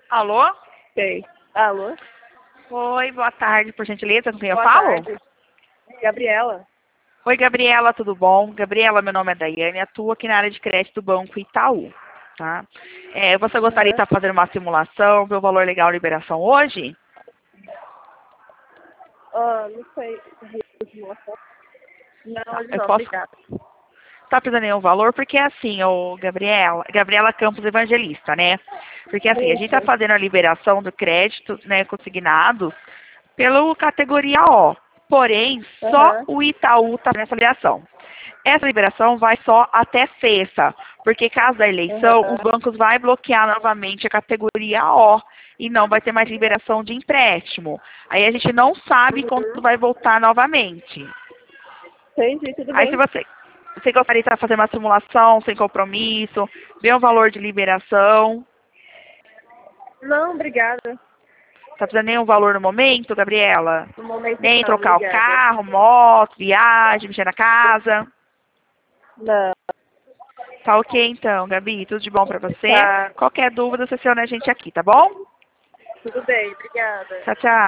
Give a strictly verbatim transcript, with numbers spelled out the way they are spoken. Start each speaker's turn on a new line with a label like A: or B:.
A: Alô?
B: Sei. Alô?
A: Oi, boa tarde, por gentileza, com quem eu
B: Boa
A: falo?
B: tarde. Gabriela?
A: Oi, Gabriela, tudo bom? Gabriela, meu nome é Daiane, atuo aqui na área de crédito do Banco Itaú, tá? É, você gostaria de
B: Uhum.
A: estar fazendo uma simulação, ver o valor legal de liberação hoje?
B: Ah, não sei. Não,
A: Tá,
B: hoje
A: eu
B: não,
A: posso...
B: obrigada.
A: Tá precisando nenhum valor? Porque é assim, ô Gabriela, Gabriela Campos Evangelista, né? Porque assim, a gente tá
B: Isso.
A: fazendo a liberação do crédito, né, consignados pela categoria O. Porém, só
B: Aham.
A: o Itaú está nessa liberação. Essa liberação vai só até sexta, porque caso da eleição, os
B: Aham.
A: bancos vão bloquear novamente a categoria O e não vai ter mais liberação de empréstimo. Aí a gente não sabe quando
B: Uhum.
A: vai voltar novamente.
B: Entendi, tudo
A: Aí se
B: bem.
A: você, você gostaria de fazer uma simulação sem compromisso, ver o valor de liberação,
B: Não, obrigada.
A: tá precisando nenhum valor no momento, Gabriela?
B: No momento
A: Nem
B: não,
A: trocar o
B: obrigada.
A: carro, moto, viagem, mexer na casa?
B: Não.
A: Tá ok então, Gabi, tudo de bom pra você?
B: Tá.
A: Qualquer dúvida, você aciona a gente aqui, tá bom?
B: Tudo bem, obrigada.
A: Tchau, tchau.